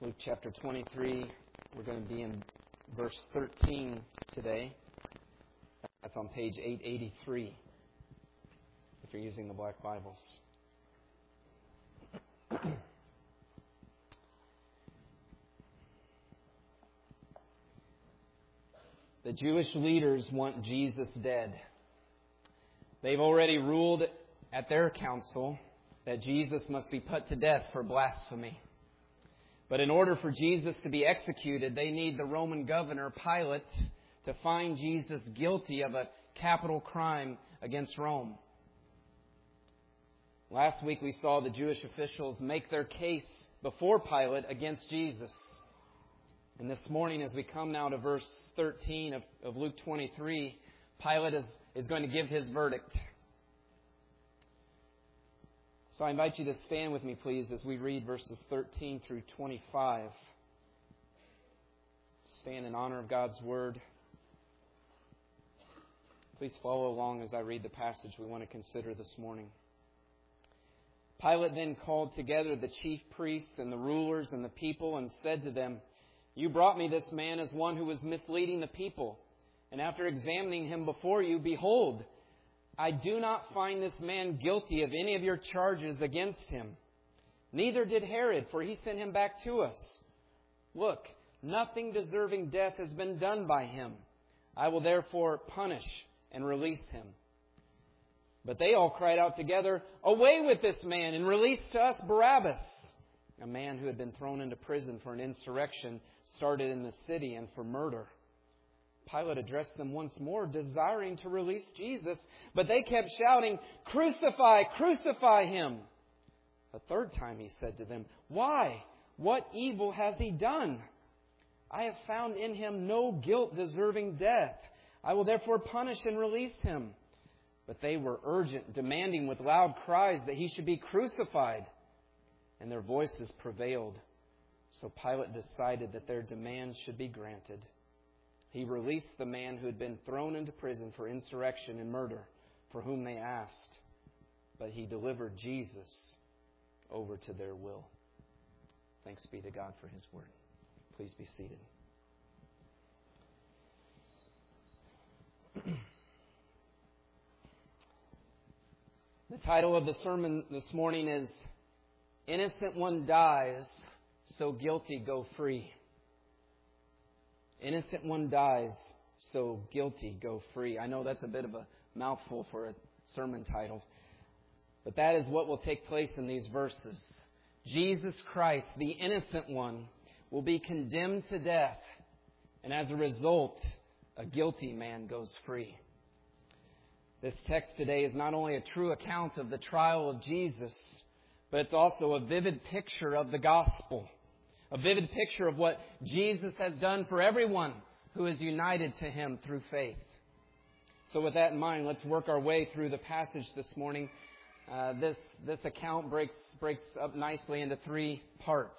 Luke chapter 23, we're going to be in verse 13 today. That's on page 883, if you're using the Black Bibles. The Jewish leaders want Jesus dead. They've already ruled at their council that Jesus must be put to death for blasphemy. But in order for Jesus to be executed, they need the Roman governor, Pilate, to find Jesus guilty of a capital crime against Rome. Last week we saw the Jewish officials make their case before Pilate against Jesus. And this morning, as we come now to verse 13 of Luke 23, Pilate is going to give his verdict. So I invite you to stand with me, please, as we read verses 13 through 25. Stand in honor of God's Word. Please follow along as I read the passage we want to consider this morning. Pilate then called together the chief priests and the rulers and the people and said to them, "You brought me this man as one who was misleading the people. And after examining him before you, behold, I do not find this man guilty of any of your charges against him. Neither did Herod, for he sent him back to us. Look, nothing deserving death has been done by him. I will therefore punish and release him." But they all cried out together, "Away with this man, and release to us Barabbas," a man who had been thrown into prison for an insurrection started in the city and for murder. Pilate addressed them once more, desiring to release Jesus, but they kept shouting, "Crucify, crucify him!" A third time he said to them, "Why? What evil has he done? I have found in him no guilt deserving death. I will therefore punish and release him." But they were urgent, demanding with loud cries that he should be crucified. And their voices prevailed. So Pilate decided that their demands should be granted. He released the man who had been thrown into prison for insurrection and murder, for whom they asked. But he delivered Jesus over to their will. Thanks be to God for His Word. Please be seated. The title of the sermon this morning is "Innocent One Dies, So Guilty Go Free." Innocent one dies, so guilty go free. I know that's a bit of a mouthful for a sermon title, but that is what will take place in these verses. Jesus Christ, the innocent one, will be condemned to death, and as a result, a guilty man goes free. This text today is not only a true account of the trial of Jesus, but it's also a vivid picture of the gospel. A vivid picture of what Jesus has done for everyone who is united to Him through faith. So with that in mind, let's work our way through the passage this morning. This account breaks up nicely into three parts.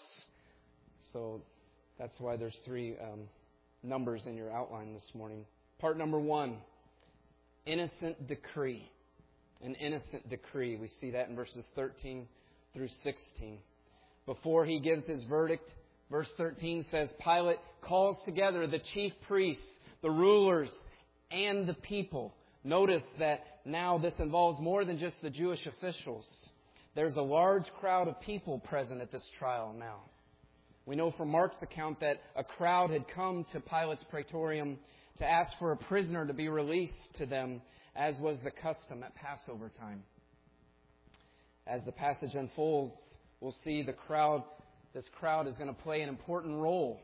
So that's why there's three numbers in your outline this morning. Part number 1, innocent decree. An innocent decree. We see that in verses 13 through 16. Before he gives his verdict, verse 13 says, Pilate calls together the chief priests, the rulers, and the people. Notice that now this involves more than just the Jewish officials. There's a large crowd of people present at this trial now. We know from Mark's account that a crowd had come to Pilate's praetorium to ask for a prisoner to be released to them, as was the custom at Passover time. As the passage unfolds, we'll see this crowd is going to play an important role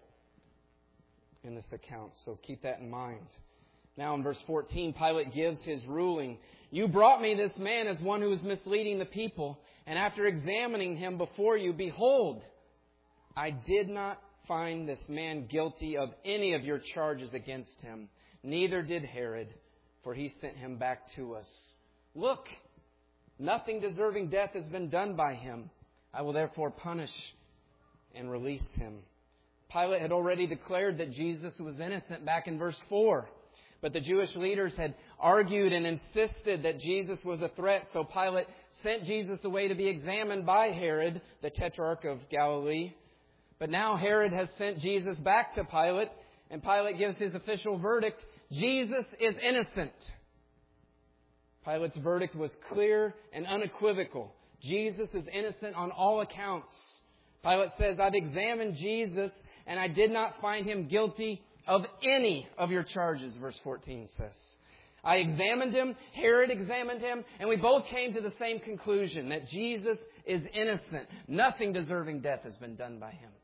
in this account. So keep that in mind. Now in verse 14, Pilate gives his ruling. "You brought me this man as one who is misleading the people. And after examining him before you, behold, I did not find this man guilty of any of your charges against him. Neither did Herod, for he sent him back to us. Look, nothing deserving death has been done by him. I will therefore punish and release him." Pilate had already declared that Jesus was innocent back in verse 4. But the Jewish leaders had argued and insisted that Jesus was a threat. So Pilate sent Jesus away to be examined by Herod, the Tetrarch of Galilee. But now Herod has sent Jesus back to Pilate, and Pilate gives his official verdict: Jesus is innocent. Pilate's verdict was clear and unequivocal. Jesus is innocent on all accounts. Pilate says, I've examined Jesus, and I did not find him guilty of any of your charges, verse 14 says. I examined him, Herod examined him, and we both came to the same conclusion, that Jesus is innocent. Nothing deserving death has been done by him.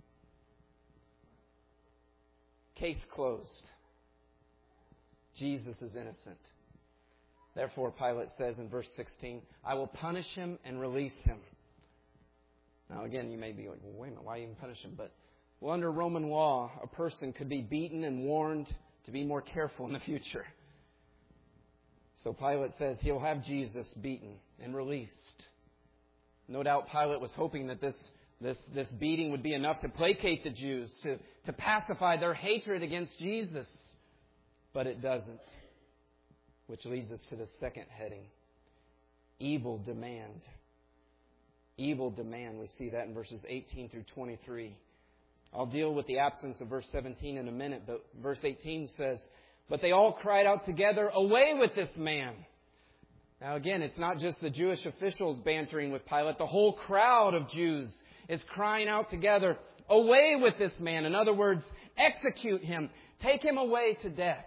Case closed. Jesus is innocent. Therefore, Pilate says in verse 16, I will punish him and release him. Now again, you may be like, well, wait a minute, why even punish him? But, well, under Roman law, a person could be beaten and warned to be more careful in the future. So Pilate says he'll have Jesus beaten and released. No doubt Pilate was hoping that this beating would be enough to placate the Jews, to pacify their hatred against Jesus. But it doesn't. Which leads us to the second heading. Evil demand. Evil demand. We see that in verses 18 through 23. I'll deal with the absence of verse 17 in a minute, but verse 18 says, But they all cried out together, Away with this man! Now again, it's not just the Jewish officials bantering with Pilate. The whole crowd of Jews is crying out together, Away with this man! In other words, execute him. Take him away to death.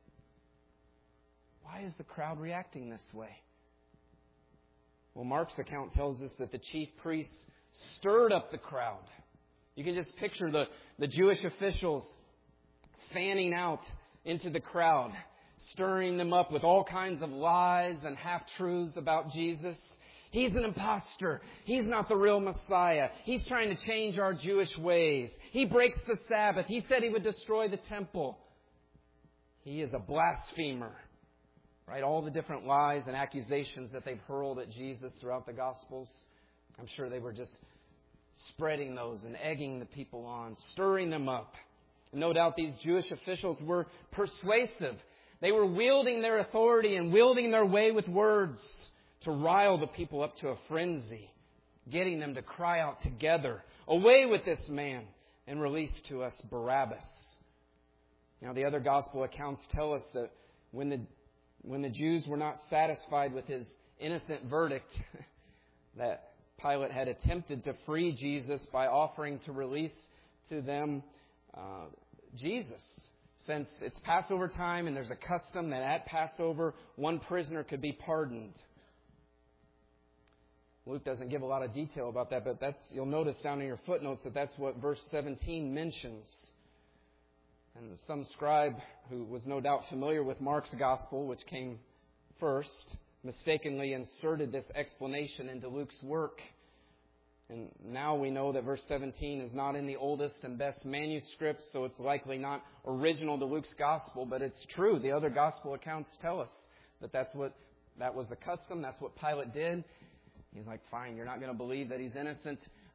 Why is the crowd reacting this way? Well, Mark's account tells us that the chief priests stirred up the crowd. You can just picture the Jewish officials fanning out into the crowd, stirring them up with all kinds of lies and half-truths about Jesus. He's an imposter. He's not the real Messiah. He's trying to change our Jewish ways. He breaks the Sabbath. He said he would destroy the temple. He is a blasphemer. Right? All the different lies and accusations that they've hurled at Jesus throughout the Gospels. I'm sure they were just spreading those and egging the people on, stirring them up. No doubt these Jewish officials were persuasive. They were wielding their authority and wielding their way with words to rile the people up to a frenzy, getting them to cry out together, Away with this man, and release to us Barabbas. Now the other Gospel accounts tell us that when the Jews were not satisfied with his innocent verdict, that Pilate had attempted to free Jesus by offering to release to them Jesus. Since it's Passover time and there's a custom that at Passover one prisoner could be pardoned. Luke doesn't give a lot of detail about that, but you'll notice down in your footnotes that that's what verse 17 mentions. And some scribe who was no doubt familiar with Mark's gospel, which came first, mistakenly inserted this explanation into Luke's work. And now we know that verse 17 is not in the oldest and best manuscripts, so it's likely not original to Luke's gospel, but it's true. The other gospel accounts tell us that that was the custom. That's what Pilate did. He's like, fine, you're not going to believe that he's innocent.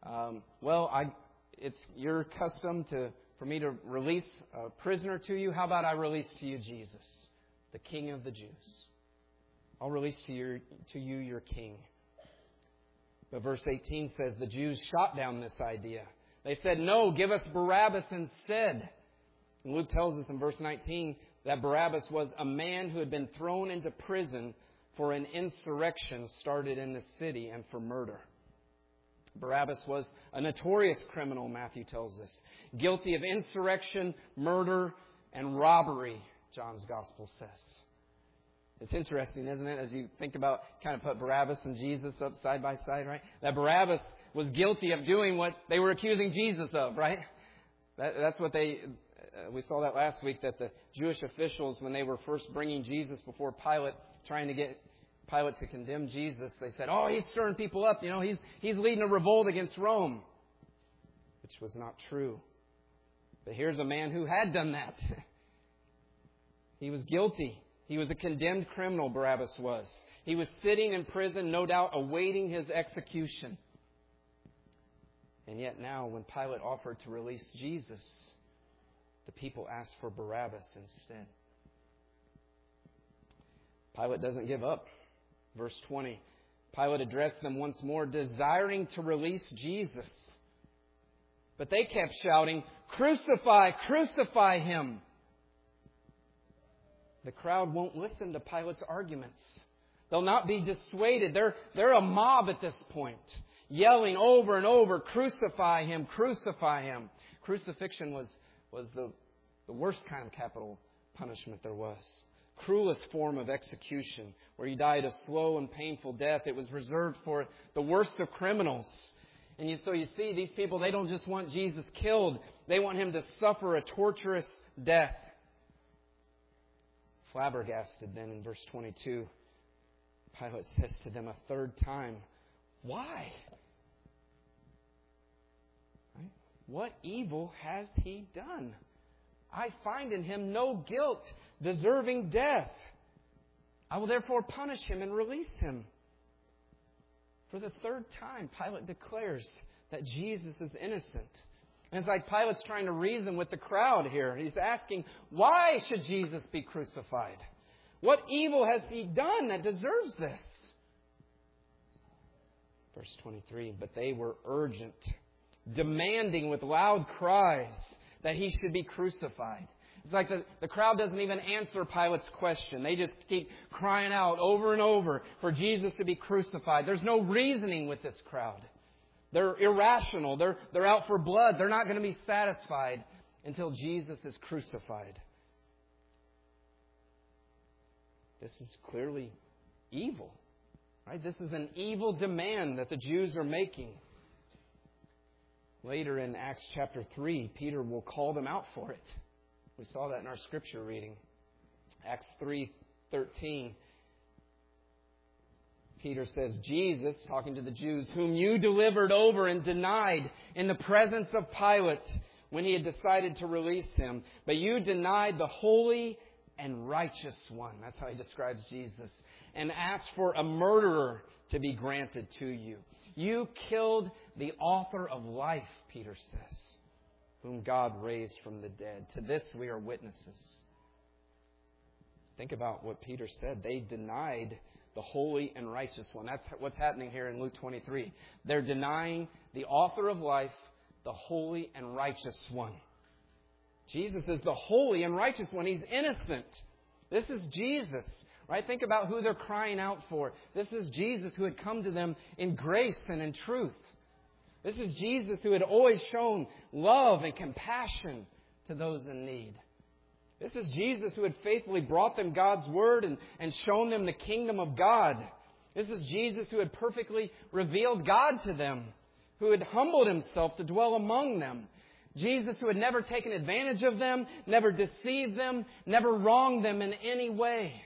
It's your custom for me to release a prisoner to you. How about I release to you Jesus, the King of the Jews? I'll release to you your King. But verse 18 says the Jews shot down this idea. They said, no, give us Barabbas instead. And Luke tells us in verse 19 that Barabbas was a man who had been thrown into prison for an insurrection started in the city and for murder. Barabbas was a notorious criminal, Matthew tells us, guilty of insurrection, murder, and robbery, John's Gospel says. It's interesting, isn't it, as you think about, kind of put Barabbas and Jesus up side by side, right? That Barabbas was guilty of doing what they were accusing Jesus of, right? That's what we saw that last week, that the Jewish officials, when they were first bringing Jesus before Pilate, trying to get Pilate to condemn Jesus, they said, oh, he's stirring people up. You know, he's leading a revolt against Rome. Which was not true. But here's a man who had done that. He was guilty. He was a condemned criminal, Barabbas was. He was sitting in prison, no doubt, awaiting his execution. And yet now, when Pilate offered to release Jesus, the people asked for Barabbas instead. Pilate doesn't give up. Verse 20, Pilate addressed them once more, desiring to release Jesus. But they kept shouting, "Crucify, crucify him." The crowd won't listen to Pilate's arguments. They'll not be dissuaded. They're a mob at this point, yelling over and over, "Crucify him, crucify him." Crucifixion was the worst kind of capital punishment there was. Cruelest form of execution, where you died a slow and painful death. It was reserved for the worst of criminals. And so you see, these people, they don't just want Jesus killed. They want him to suffer a torturous death. Flabbergasted then in verse 22, Pilate says to them a third time, "Why? Right? What evil has he done? I find in him no guilt deserving death. I will therefore punish him and release him." For the third time, Pilate declares that Jesus is innocent. And it's like Pilate's trying to reason with the crowd here. He's asking, why should Jesus be crucified? What evil has he done that deserves this? Verse 23, but they were urgent, demanding with loud cries that he should be crucified. It's like the crowd doesn't even answer Pilate's question. They just keep crying out over and over for Jesus to be crucified. There's no reasoning with this crowd. They're irrational. They're out for blood. They're not going to be satisfied until Jesus is crucified. This is clearly evil. Right? This is an evil demand that the Jews are making. Later in Acts chapter 3, Peter will call them out for it. We saw that in our scripture reading. Acts 3:13. Peter says, "Jesus," talking to the Jews, "whom you delivered over and denied in the presence of Pilate when he had decided to release him. But you denied the holy and righteous one." That's how he describes Jesus. "And asked for a murderer to be granted to you. You killed the author of life," Peter says, "whom God raised from the dead. To this we are witnesses." Think about what Peter said. They denied the holy and righteous one. That's what's happening here in Luke 23. They're denying the author of life, the holy and righteous one. Jesus is the holy and righteous one. He's innocent. This is Jesus, right? Think about who they're crying out for. This is Jesus who had come to them in grace and in truth. This is Jesus who had always shown love and compassion to those in need. This is Jesus who had faithfully brought them God's Word and shown them the kingdom of God. This is Jesus who had perfectly revealed God to them, who had humbled himself to dwell among them. Jesus who had never taken advantage of them, never deceived them, never wronged them in any way.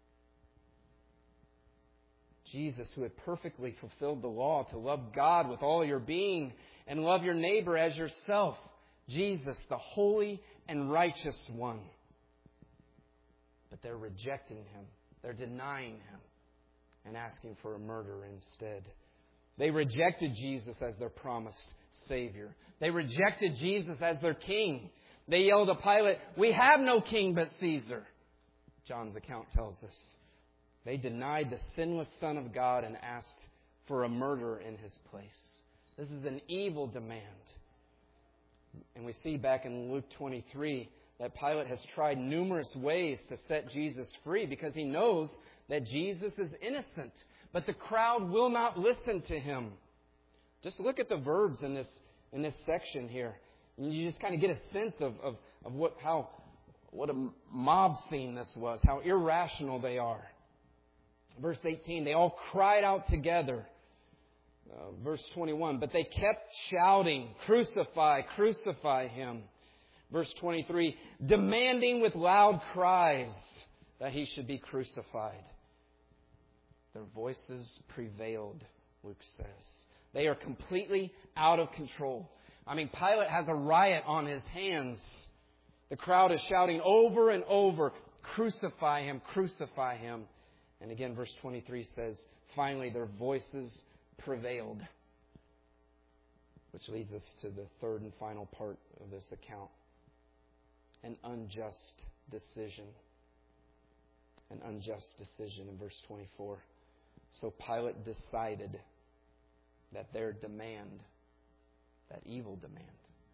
Jesus who had perfectly fulfilled the law to love God with all your being and love your neighbor as yourself. Jesus, the holy and righteous one. But they're rejecting him. They're denying him and asking for a murderer instead. They rejected Jesus as their promised Savior. They rejected Jesus as their king. They yelled at Pilate, "We have no king but Caesar." John's account tells us. They denied the sinless Son of God and asked for a murderer in his place. This is an evil demand. And we see back in Luke 23 that Pilate has tried numerous ways to set Jesus free because he knows that Jesus is innocent. But the crowd will not listen to him. Just look at the verbs in this section here. You just kind of get a sense of what a mob scene this was, how irrational they are. Verse 18, they all cried out together. Verse 21, but they kept shouting, "Crucify, crucify him." Verse 23, demanding with loud cries that he should be crucified. Their voices prevailed, Luke says. They are completely out of control. I mean, Pilate has a riot on his hands. The crowd is shouting over and over, "Crucify him, crucify him." And again, verse 23 says, finally their voices prevailed. Which leads us to the third and final part of this account. An unjust decision. An unjust decision in verse 24. So Pilate decided that their demand, that evil demand,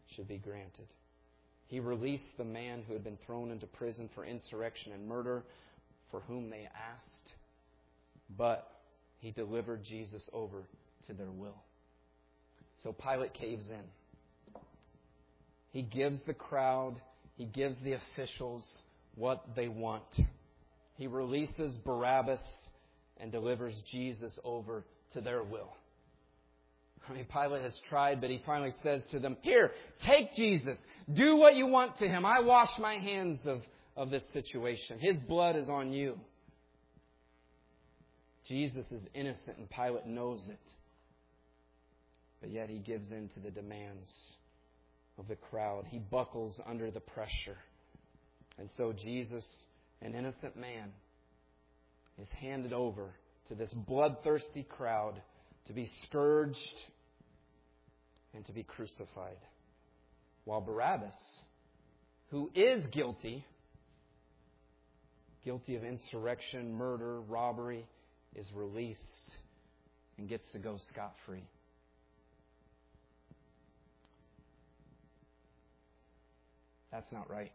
should be granted. He released the man who had been thrown into prison for insurrection and murder, for whom they asked, but He delivered Jesus over to their will. So Pilate caves in. He gives the crowd, he gives the officials what they want. He releases Barabbas and delivers Jesus over to their will. I mean, Pilate has tried, but he finally says to them, "Here, take Jesus. Do what you want to Him. I wash my hands of this situation. His blood is on you." Jesus is innocent and Pilate knows it. But yet He gives in to the demands of the crowd. He buckles under the pressure. And so Jesus, an innocent man, is handed over to this bloodthirsty crowd to be scourged and to be crucified. While Barabbas, who is guilty of insurrection, murder, robbery, is released and gets to go scot-free. That's not right.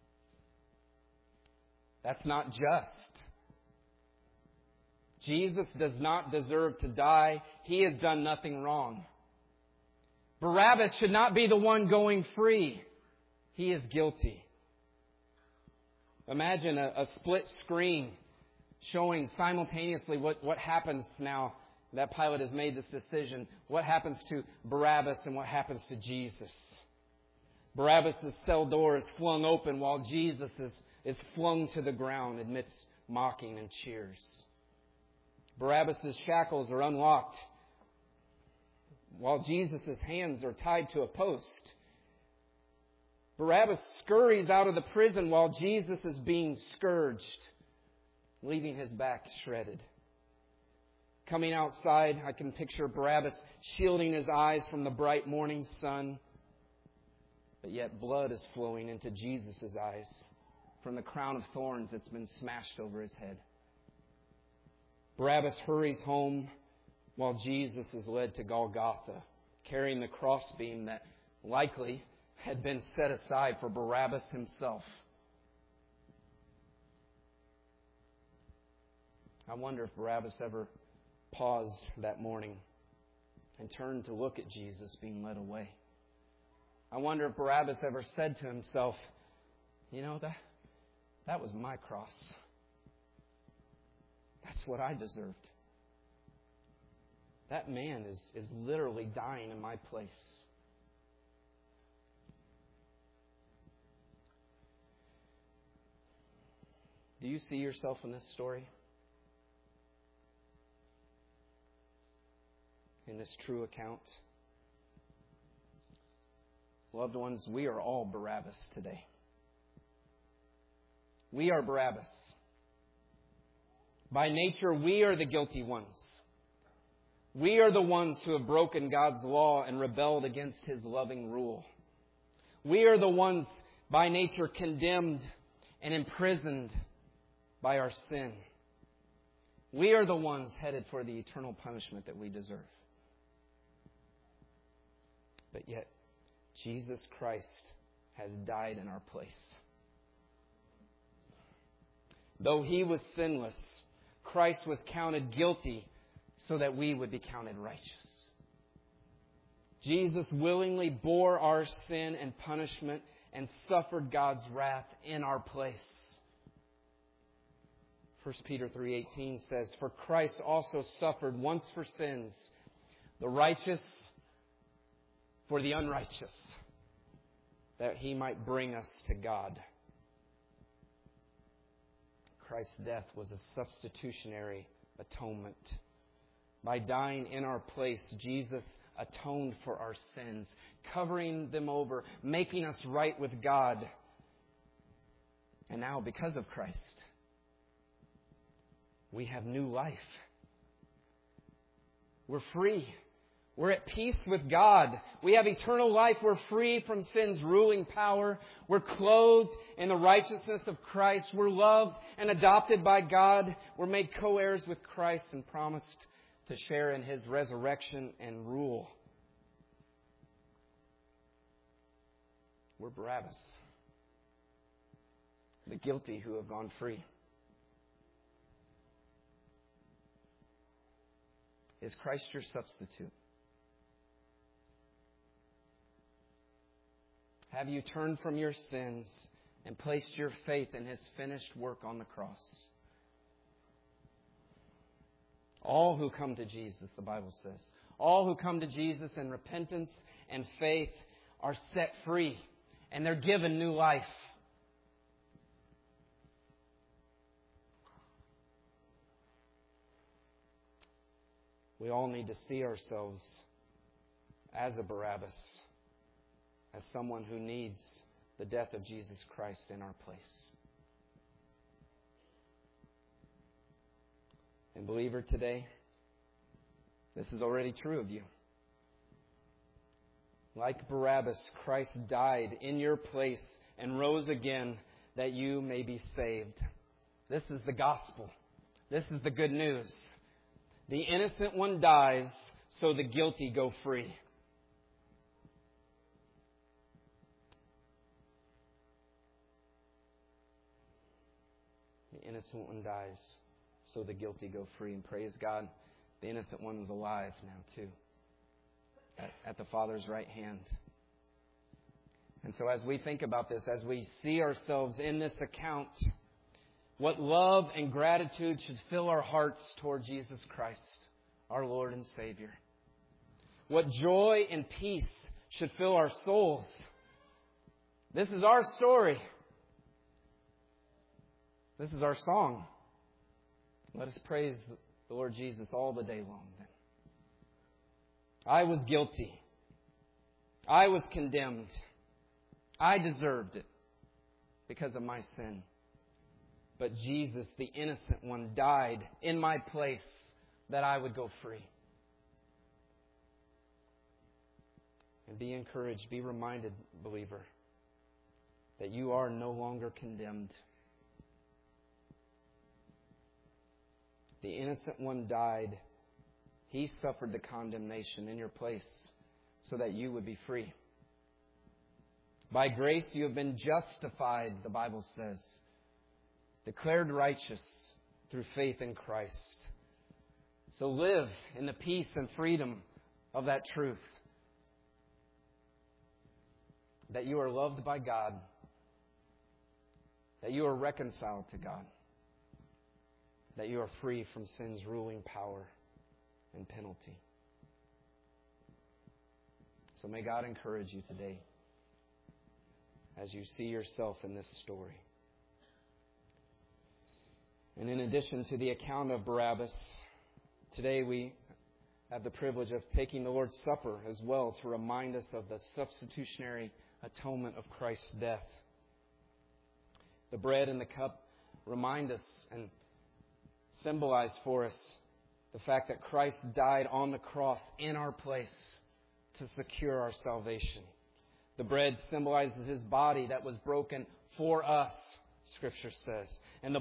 That's not just. Jesus does not deserve to die. He has done nothing wrong. Barabbas should not be the one going free. He is guilty. Imagine a split screen showing simultaneously what happens now that Pilate has made this decision. What happens to Barabbas and what happens to Jesus. Barabbas' cell door is flung open while Jesus is flung to the ground amidst mocking and cheers. Barabbas' shackles are unlocked while Jesus' hands are tied to a post. Barabbas scurries out of the prison while Jesus is being scourged, leaving His back shredded. Coming outside, I can picture Barabbas shielding his eyes from the bright morning sun. But yet blood is flowing into Jesus' eyes from the crown of thorns that's been smashed over His head. Barabbas hurries home while Jesus is led to Golgotha, carrying the crossbeam that likely had been set aside for Barabbas himself. I wonder if Barabbas ever paused that morning and turned to look at Jesus being led away. I wonder if Barabbas ever said to himself, that was my cross. That's what I deserved. That man is literally dying in my place. Do you see yourself in this story? In this true account? Loved ones, we are all Barabbas today. We are Barabbas. By nature, we are the guilty ones. We are the ones who have broken God's law and rebelled against His loving rule. We are the ones by nature condemned and imprisoned by our sin. We are the ones headed for the eternal punishment that we deserve. But yet, Jesus Christ has died in our place. Though He was sinless, Christ was counted guilty so that we would be counted righteous. Jesus willingly bore our sin and punishment and suffered God's wrath in our place. 1 Peter 3:18 says, "For Christ also suffered once for sins, the righteous for the unrighteous, that He might bring us to God." Christ's death was a substitutionary atonement. By dying in our place, Jesus atoned for our sins, covering them over, making us right with God. And now, because of Christ, we have new life. We're free. We're at peace with God. We have eternal life. We're free from sin's ruling power. We're clothed in the righteousness of Christ. We're loved and adopted by God. We're made co-heirs with Christ and promised to share in His resurrection and rule. We're Barabbas, the guilty who have gone free. Is Christ your substitute? Have you turned from your sins and placed your faith in His finished work on the cross? All who come to Jesus, the Bible says, all who come to Jesus in repentance and faith are set free, and they're given new life. We all need to see ourselves as a Barabbas, as someone who needs the death of Jesus Christ in our place. And believer, today, this is already true of you. Like Barabbas, Christ died in your place and rose again that you may be saved. This is the gospel. This is the good news. The innocent one dies, so the guilty go free. The innocent one dies, so the guilty go free. And praise God, the innocent one is alive now too, at the Father's right hand. And so as we think about this, as we see ourselves in this account, what love and gratitude should fill our hearts toward Jesus Christ, our Lord and Savior. What joy and peace should fill our souls. This is our story. This is our song. Let us praise the Lord Jesus all the day long then. I was guilty. I was condemned. I deserved it because of my sin. But Jesus, the innocent one, died in my place that I would go free. And be encouraged, be reminded, believer, that you are no longer condemned. The innocent one died. He suffered the condemnation in your place so that you would be free. By grace you have been justified, the Bible says. Declared righteous through faith in Christ. So live in the peace and freedom of that truth. That you are loved by God. That you are reconciled to God. That you are free from sin's ruling power and penalty. So may God encourage you today as you see yourself in this story. And in addition to the account of Barabbas, today we have the privilege of taking the Lord's Supper as well to remind us of the substitutionary atonement of Christ's death. The bread and the cup remind us and symbolize for us the fact that Christ died on the cross in our place to secure our salvation. The bread symbolizes His body that was broken for us, Scripture says. And the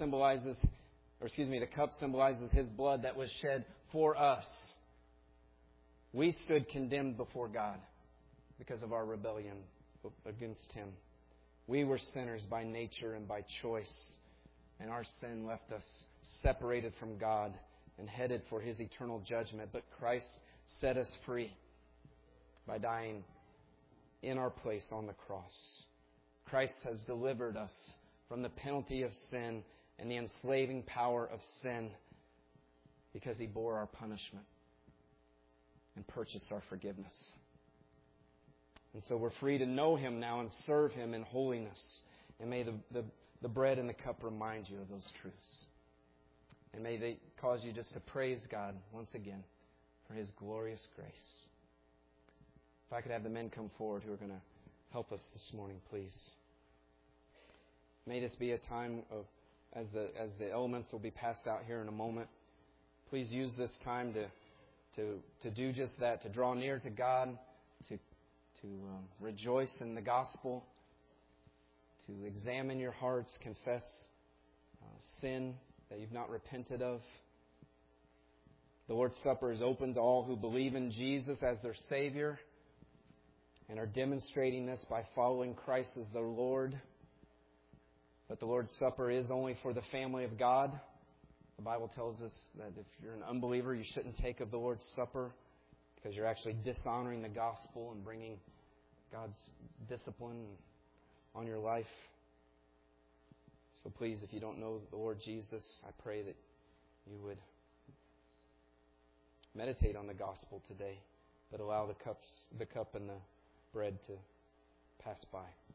cup symbolizes His blood that was shed for us. We stood condemned before God because of our rebellion against Him. We were sinners by nature and by choice. And our sin left us separated from God and headed for His eternal judgment. But Christ set us free by dying in our place on the cross. Christ has delivered us from the penalty of sin and the enslaving power of sin because He bore our punishment and purchased our forgiveness. And so we're free to know Him now and serve Him in holiness. And may the bread and the cup remind you of those truths. And may they cause you just to praise God once again for His glorious grace. If I could have the men come forward who are going to help us this morning, please. May this be a time of, as the elements will be passed out here in a moment, please use this time to do just that, to draw near to God, to rejoice in the gospel, to examine your hearts, confess sin that you've not repented of. The Lord's Supper is open to all who believe in Jesus as their Savior. and are demonstrating this by following Christ as their Lord. But the Lord's Supper is only for the family of God. The Bible tells us that if you're an unbeliever, you shouldn't take of the Lord's Supper because you're actually dishonoring the gospel and bringing God's discipline on your life. So please, if you don't know the Lord Jesus, I pray that you would meditate on the gospel today, but allow the cup and the bread to pass by.